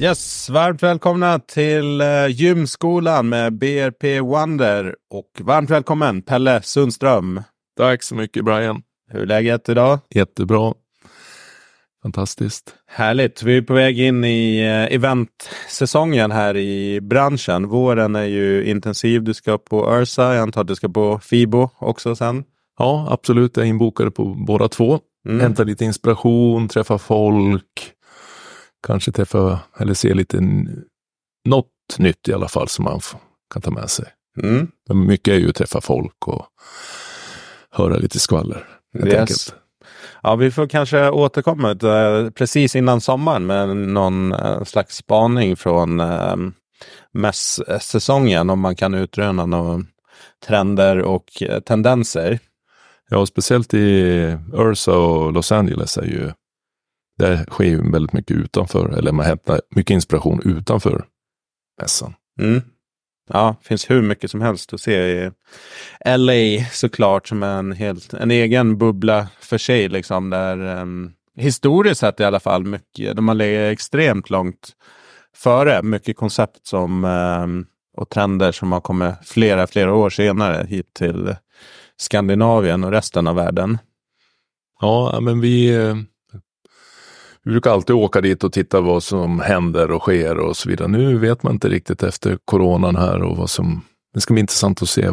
Yes, varmt välkomna till gymskolan med BRP Wonder och varmt välkommen Pelle Sundström. Tack så mycket Brian. Hur är läget idag? Jättebra. Fantastiskt. Härligt. Vi är på väg in i eventsäsongen här i branschen. Våren är ju intensiv. Du ska på Ursa, jag antar att du ska på FIBO också sen. Ja, absolut. Jag är inbokad på båda två. Hämta lite inspiration, träffa folk. Kanske träffa eller se lite något nytt i alla fall som man kan ta med sig. Mycket är ju att träffa folk och höra lite skvaller. Yes. Ja, vi får kanske återkomma precis innan sommaren med någon slags spaning från mässsäsongen om man kan utröna några trender och tendenser. Ja, speciellt i Ursa och Los Angeles är ju där sker ju väldigt mycket utanför, eller man hämtar mycket inspiration utanför mässan. Ja, det finns hur mycket som helst att se i LA såklart som en egen bubbla för sig liksom där historiskt sett i alla fall mycket, de har legat extremt långt före mycket koncept som och trender som har kommit flera år senare hit till Skandinavien och resten av världen. Ja, men vi brukar alltid åka dit och titta vad som händer och sker och så vidare. Nu vet man inte riktigt efter coronan här och vad som... Det ska bli intressant att se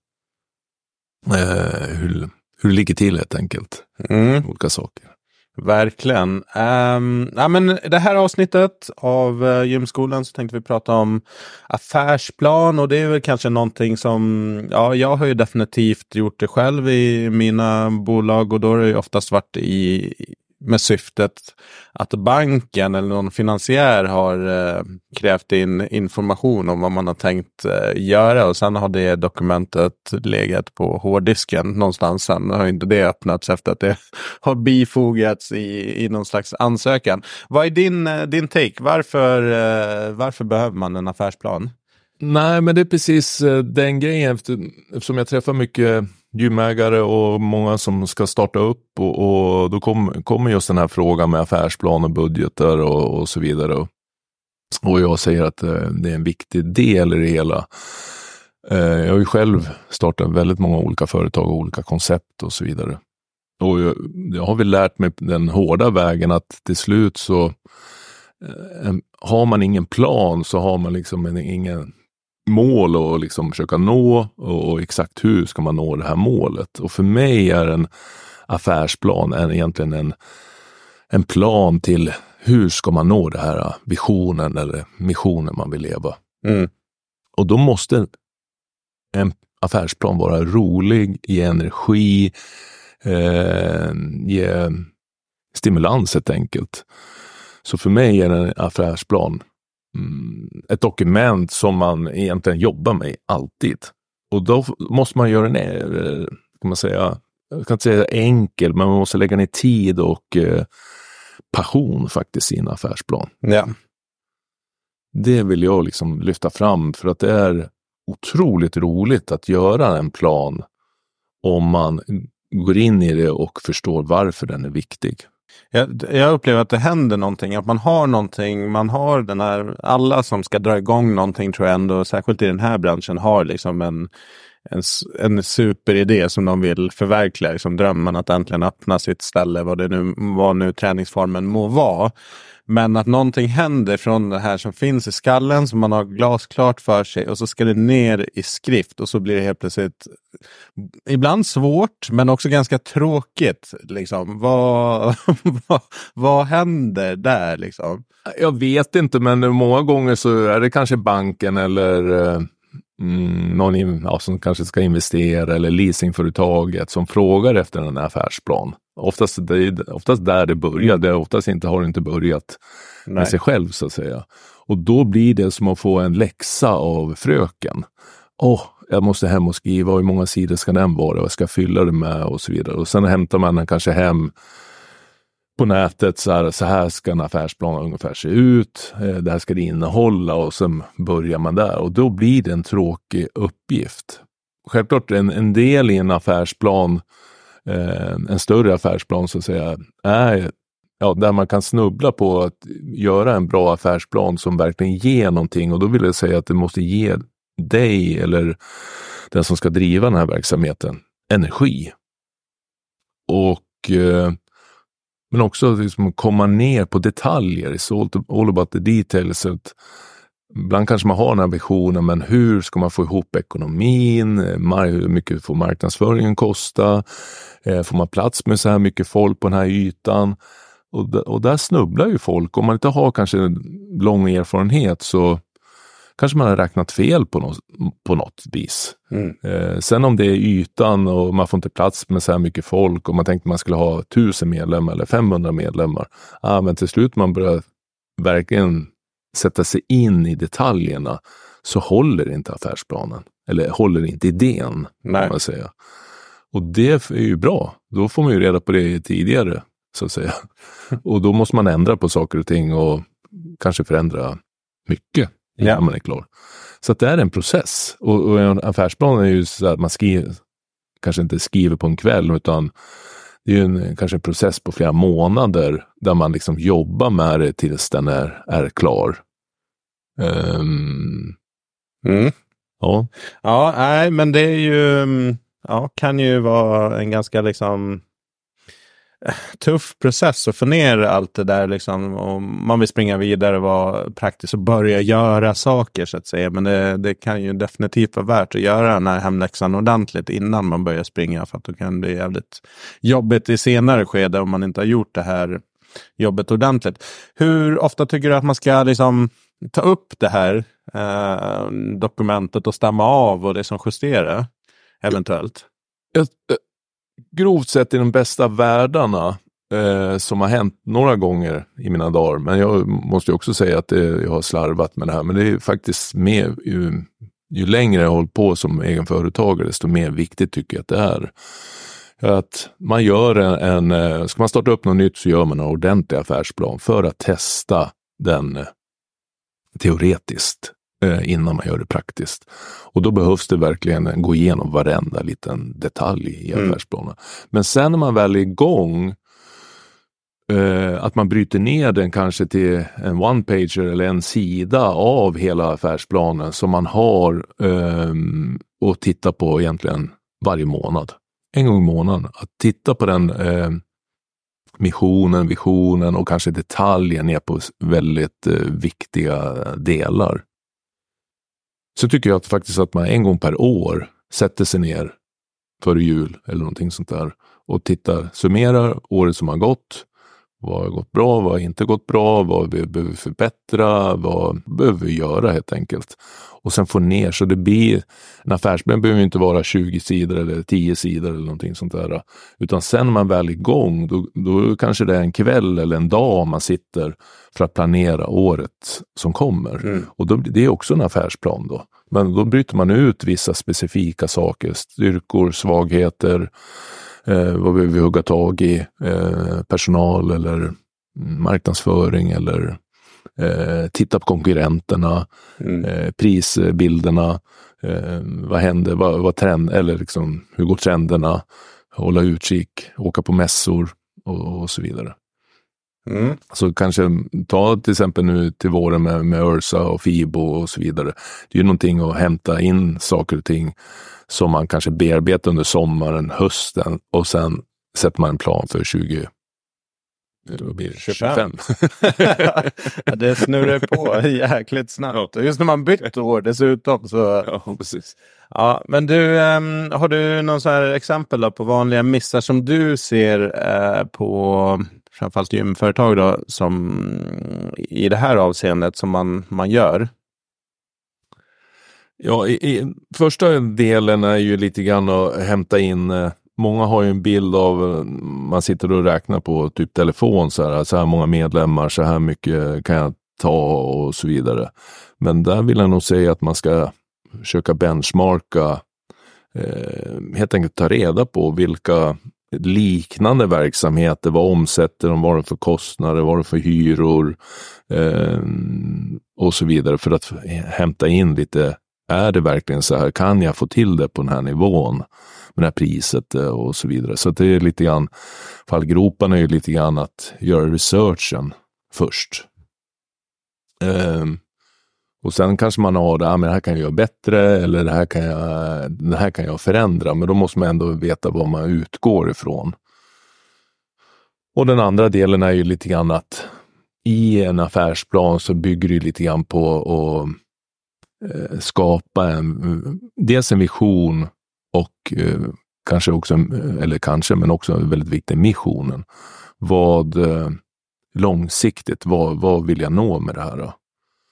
hur det ligger till helt enkelt. Olika saker. Verkligen. Ja, men det här avsnittet av gymskolan så tänkte vi prata om affärsplan och det är väl kanske någonting som, ja, jag har ju definitivt gjort det själv i mina bolag och då har det ju oftast varit med syftet att banken eller någon finansiär har krävt in information om vad man har tänkt göra och sen har det dokumentet legat på hårddisken någonstans. Sen har inte det öppnats efter att det har bifogats i någon slags ansökan. Vad är din take? Varför behöver man en affärsplan? Nej, men det är precis den grejen eftersom jag träffar mycket gymägare och många som ska starta upp och då kommer just den här frågan med affärsplan och budgetar och så vidare. Och jag säger att det är en viktig del i det hela. Jag har ju själv startat väldigt många olika företag och olika koncept och så vidare. Och jag har väl lärt mig den hårda vägen att till slut så har man ingen plan så har man liksom ingen mål och liksom försöka nå och exakt hur ska man nå det här målet. Och för mig är en affärsplan egentligen en plan till hur ska man nå det här visionen eller missionen man vill leva. Och då måste en affärsplan vara rolig, ge energi, ge stimulans helt enkelt. Så för mig är en affärsplan ett dokument som man egentligen jobbar med alltid. Och då måste man göra kan man säga, jag kan inte säga enkel, men man måste lägga ner tid och passion faktiskt i en affärsplan. Ja. Det vill jag liksom lyfta fram för att det är otroligt roligt att göra en plan om man går in i det och förstår varför den är viktig. Jag upplever att det händer någonting, att man har någonting, man har den här, alla som ska dra igång någonting tror jag ändå, särskilt i den här branschen, har liksom en superidé som de vill förverkliga, liksom drömmen att äntligen öppna sitt ställe, vad nu träningsformen må vara. Men att någonting händer från det här som finns i skallen som man har glasklart för sig och så ska det ner i skrift och så blir det helt plötsligt ibland svårt men också ganska tråkigt. Liksom. Vad händer där liksom? Jag vet inte, men många gånger så är det kanske banken eller någon som kanske ska investera eller leasingföretaget som frågar efter en affärsplan. Oftast där det börjar, det oftast har det inte börjat med sig själv så att säga. Och då blir det som att få en läxa av fröken. Jag måste hem och skriva, hur många sidor ska den vara och jag ska fylla det med och så vidare. Och sen hämtar man den kanske hem på nätet så här ska en affärsplan ungefär se ut, det här ska det innehålla och sen börjar man där. Och då blir det en tråkig uppgift. Självklart en del i en affärsplan, en större affärsplan så att säga, är där man kan snubbla på att göra en bra affärsplan som verkligen ger någonting. Och då vill jag säga att det måste ge dig eller den som ska driva den här verksamheten energi. Och men också liksom komma ner på detaljer. It's all about the details. Ibland kanske man har den här visionen, men hur ska man få ihop ekonomin? Hur mycket får marknadsföringen kosta? Får man plats med så här mycket folk på den här ytan? Och där snubblar ju folk. Om man inte har kanske lång erfarenhet så kanske man har räknat fel på något vis. Sen om det är ytan och man får inte plats med så här mycket folk och man tänkte man skulle ha 1000 medlemmar eller 500 medlemmar. Men till slut man börjar verkligen sätta sig in i detaljerna så håller inte affärsplanen. Eller håller inte idén, kan man säga. Och det är ju bra. Då får man ju reda på det tidigare, så att säga. Och då måste man ändra på saker och ting och kanske förändra mycket innan man är klar. Så att det är en process. Och en affärsplan är ju så att man kanske inte skriver på en kväll, utan det är ju kanske en process på flera månader där man liksom jobbar med det tills den är klar. Ja, nej, men det är ju kan ju vara en ganska liksom tuff process att få ner allt det där liksom, om man vill springa vidare och vara praktisk och börja göra saker så att säga, men det kan ju definitivt vara värt att göra den här hemläxan ordentligt innan man börjar springa, för att då kan det bli jävligt jobbigt i senare skede om man inte har gjort det här jobbet ordentligt. Hur ofta tycker du att man ska liksom ta upp det här dokumentet och stämma av och det som justerar eventuellt? Grovt sett i de bästa världarna som har hänt några gånger i mina dagar, men jag måste ju också säga att jag har slarvat med det här, men det är faktiskt mer, ju längre jag håller på som egen företagare, desto mer viktigt tycker jag att det är. Att man gör ska man starta upp något nytt så gör man en ordentlig affärsplan för att testa den teoretiskt innan man gör det praktiskt. Och då behövs det verkligen gå igenom varenda liten detalj i affärsplanen. Men sen när man väl är igång, att man bryter ner den kanske till en one-pager eller en sida av hela affärsplanen som man har och titta på egentligen varje månad. En gång i månaden. Att titta på den missionen, visionen och kanske detaljer ner på väldigt viktiga delar. Så tycker jag faktiskt att man en gång per år sätter sig ner före jul eller någonting sånt där och summerar året som har gått. Vad har gått bra, vad har inte gått bra, vad behöver vi förbättra, vad behöver vi göra helt enkelt. Och sen få ner så det blir, en affärsplan behöver inte vara 20 sidor eller 10 sidor eller någonting sånt där. Utan sen när man väl är igång, då kanske det är en kväll eller en dag man sitter för att planera året som kommer. Och det är också en affärsplan då. Men då bryter man ut vissa specifika saker, styrkor, svagheter, vad vill vi hugga tag i, personal eller marknadsföring eller titta på konkurrenterna, prisbilderna, vad händer, vad trend, eller liksom, hur går trenderna, hålla utkik, åka på mässor och så vidare. Så kanske ta till exempel nu till våren med Ursa och Fibo och så vidare. Det är ju någonting att hämta in saker och ting som man kanske bearbetar under sommaren, hösten, och sen sätter man en plan för 2025. Ja, det snurrar på jäkligt snabbt. Just när man bytt år dessutom. Så... Ja, precis. Ja, men du, har du någon så här exempel då på vanliga missar som du ser på framförallt gymföretag då, som i det här avseendet som man gör? Ja, i första delen är ju lite grann att hämta in, många har ju en bild av, man sitter och räknar på typ telefon så här många medlemmar, så här mycket kan jag ta och så vidare. Men där vill jag nog säga att man ska försöka benchmarka, helt enkelt ta reda på vilka liknande verksamheter, vad omsätter de, vad är det för kostnader, vad är det för hyror och så vidare, för att hämta in lite, är det verkligen så här, kan jag få till det på den här nivån? det här priset och så vidare. Så det är lite grann, fallgroparna är ju lite grann att göra researchen först. Och sen kanske man har men det här kan jag göra bättre, eller det här kan jag förändra, men då måste man ändå veta vad man utgår ifrån. Och den andra delen är ju lite grann att i en affärsplan så bygger det lite grann på att skapa dels en vision och kanske också, men också väldigt viktig, missionen. Långsiktigt, vad vill jag nå med det här då?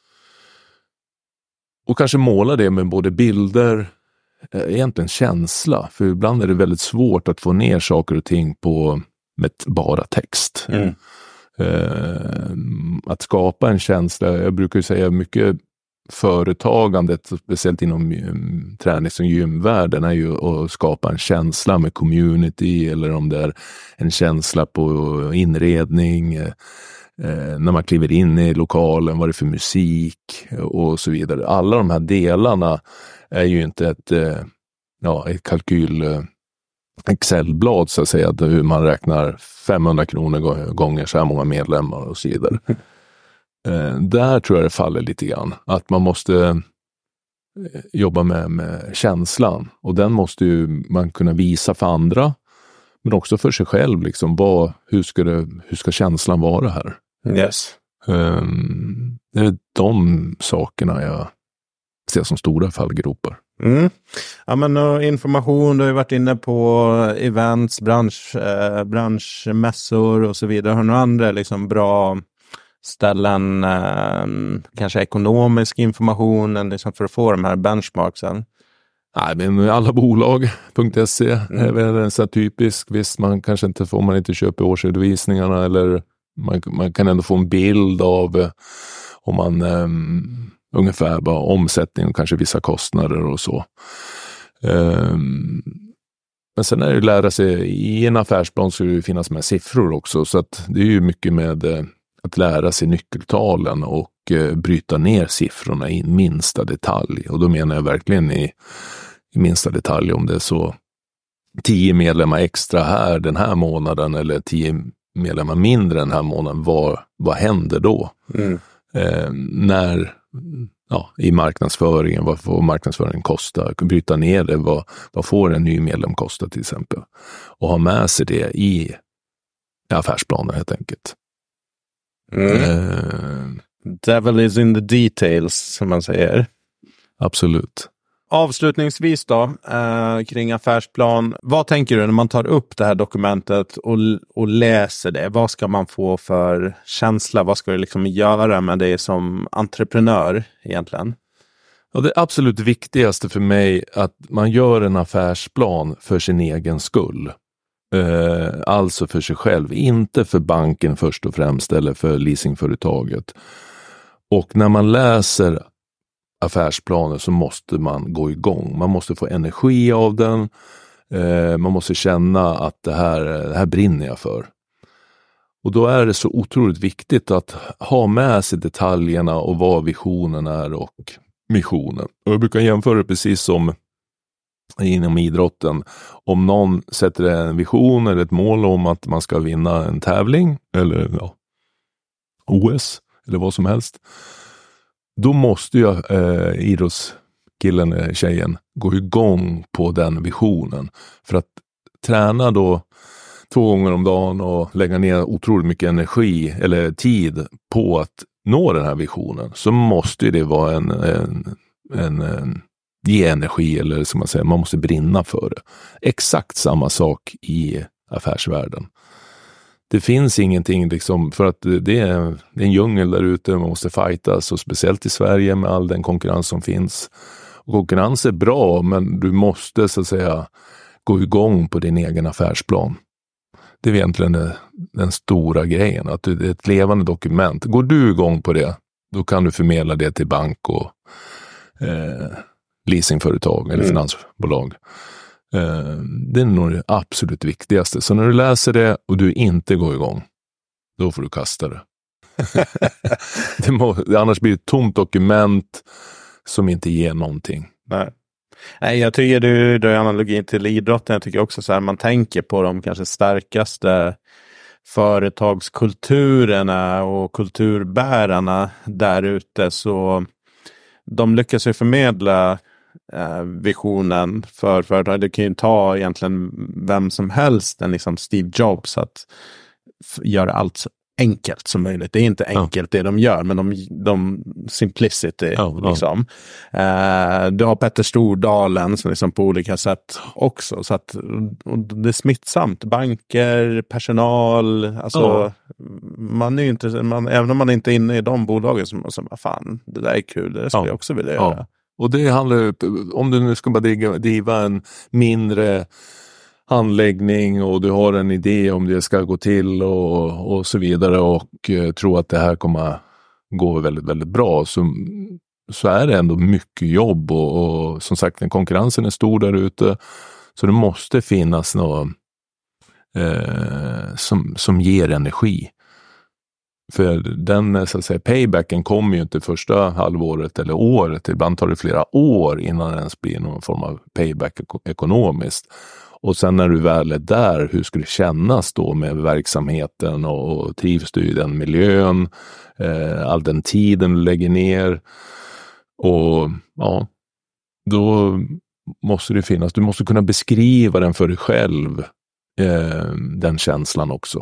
Och kanske måla det med både bilder, egentligen känsla. För ibland är det väldigt svårt att få ner saker och ting med bara text. Att skapa en känsla, jag brukar ju säga mycket företagandet, speciellt inom tränings- och gymvärlden, är ju att skapa en känsla med community, eller om det är en känsla på inredning, när man kliver in i lokalen, vad det är för musik och så vidare. Alla de här delarna är ju inte ett kalkyl Excelblad så att säga, hur man räknar 500 kronor gånger så här många medlemmar och så vidare. Där tror jag det faller lite grann. Att man måste jobba med känslan, och den måste ju man kunna visa för andra, men också för sig själv liksom, hur ska känslan vara här? Yes. Det är de sakerna jag ser som stora fallgropar. Ja, men information, du har ju varit inne på events, branschmässor och så vidare. Har du några andra liksom bra ställen, kanske ekonomisk information liksom för att få de här benchmarksen? Nej, men allabolag.se är väl en så typisk. Visst, man kanske inte får, man inte köper årsredovisningarna, eller man kan ändå få en bild av om man ungefär bara omsättning och kanske vissa kostnader och så. Men sen är det ju lära sig, i en affärsplan så det finnas med siffror också, så att det är ju mycket med att lära sig nyckeltalen och bryta ner siffrorna i minsta detalj. Och då menar jag verkligen i minsta detalj, om det är så 10 medlemmar extra här den här månaden eller 10 medlemmar mindre den här månaden, vad händer då? I marknadsföringen, vad får marknadsföringen kosta? Bryta ner det, vad får en ny medlem kosta till exempel? Och ha med sig det i affärsplanen helt enkelt. Devil is in the details, som man säger. Absolut. Avslutningsvis då, kring affärsplan. Vad tänker du när man tar upp det här dokumentet och läser det? Vad ska man få för känsla? Vad ska du liksom göra med det som entreprenör egentligen? Ja, det absolut viktigaste för mig är att man gör en affärsplan för sin egen skull. Alltså för sig själv, inte för banken först och främst eller för leasingföretaget. Och när man läser affärsplaner så måste man gå igång. Man måste få energi av den. Man måste känna att det här brinner jag för. Och då är det så otroligt viktigt att ha med sig detaljerna och vad visionen är och missionen. Och jag brukar jämföra det precis som inom idrotten. Om någon sätter en vision eller ett mål om att man ska vinna en tävling eller OS eller vad som helst, då måste ju idrottskillen eller tjejen gå igång på den visionen. För att träna då 2 gånger om dagen och lägga ner otroligt mycket energi eller tid på att nå den här visionen, så måste ju det vara en ge energi, eller som man säger, man måste brinna för det. Exakt samma sak i affärsvärlden. Det finns ingenting liksom, för att det är en djungel där ute, man måste fightas, och speciellt i Sverige med all den konkurrens som finns. Och konkurrens är bra, men du måste så att säga gå igång på din egen affärsplan. Det är egentligen den stora grejen, att det är ett levande dokument. Går du igång på det, då kan du förmedla det till bank och leasingföretag eller finansbolag. Det är nog det absolut viktigaste. Så när du läser det och du inte går igång, då får du kasta det. Annars blir det ett tomt dokument som inte ger någonting. Nej. Nej, jag tycker du drar analogin till idrotten. Jag tycker också så här, man tänker på de kanske starkaste företagskulturerna och kulturbärarna där ute, så de lyckas ju förmedla visionen för företag. Det kan ju ta egentligen vem som helst, en liksom Steve Jobs, att göra allt så enkelt som möjligt. Det är inte enkelt det de gör, men de simplicity liksom. Du har Petter Stordalen som liksom på olika sätt också, så att och det är smittsamt. Banker, personal, alltså man är ju inte, även om man inte är inne i de bolagen som vad fan, det där är kul, det skulle jag också vilja göra. Och det handlar, om du nu ska bara driva en mindre handläggning och du har en idé om det ska gå till och så vidare, och tror att det här kommer gå väldigt, väldigt bra, så är det ändå mycket jobb och som sagt, konkurrensen är stor där ute, så det måste finnas något som ger energi. För den, så att säga, paybacken kommer ju inte första halvåret eller året, ibland tar det flera år innan det ens blir någon form av payback ekonomiskt. Och sen när du väl är där, hur ska det kännas då med verksamheten, och trivs du i den miljön, all den tiden du lägger ner, och ja, då måste det finnas, du måste kunna beskriva den för dig själv, den känslan också.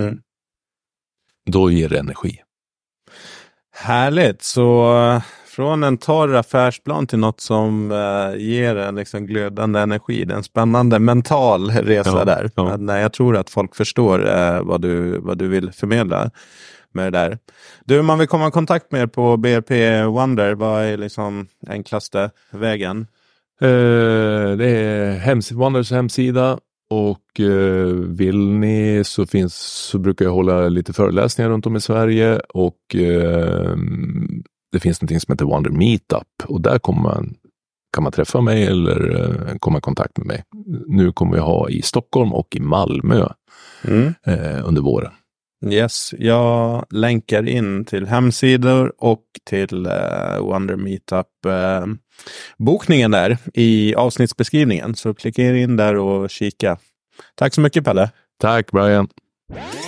Då ger det energi. Härligt, så från en torr affärsplan till något som ger en liksom glödande energi. Det är en spännande mental resa där. Men jag tror att folk förstår vad du vill förmedla med det där. Du, om man vill komma i kontakt med er på BRP Wonder, vad är liksom enklaste vägen? Det är Wonders hemsida. Och vill ni så brukar jag hålla lite föreläsningar runt om i Sverige, och det finns någonting som heter Wonder Meetup, och där kan man träffa mig eller komma i kontakt med mig. Nu kommer jag ha i Stockholm och i Malmö under våren. Yes, jag länkar in till hemsidor och till Wonder Meetup bokningen där i avsnittsbeskrivningen. Så klicka in där och kika. Tack så mycket, Pelle. Tack, Brian.